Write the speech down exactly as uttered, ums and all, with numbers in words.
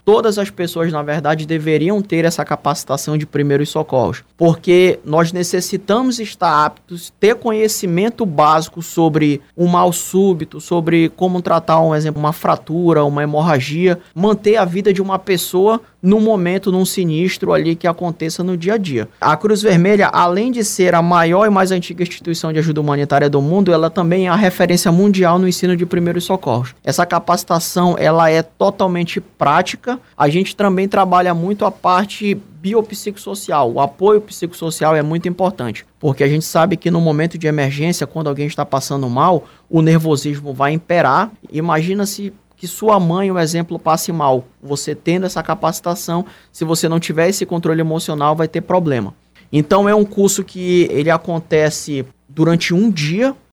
todas as pessoas, na verdade, deveriam ter essa capacitação de primeiros socorros, porque nós necessitamos estar aptos, ter conhecimento básico sobre um mal súbito, sobre como tratar, um exemplo, uma fratura, uma hemorragia, manter a vida de uma pessoa num momento, num sinistro ali que aconteça no dia a dia. A Cruz Vermelha, além de ser a maior e mais antiga instituição de ajuda humanitária do mundo, ela também é a referência mundial no ensino de primeiros socorros. Essa capacitação, ela é totalmente prática. A gente também trabalha muito a parte biopsicossocial. O apoio psicossocial é muito importante, porque a gente sabe que no momento de emergência, quando alguém está passando mal, o nervosismo vai imperar. Imagina se que sua mãe, um exemplo, passe mal. Você tendo essa capacitação, se você não tiver esse controle emocional, vai ter problema. Então é um curso que ele acontece durante um dia,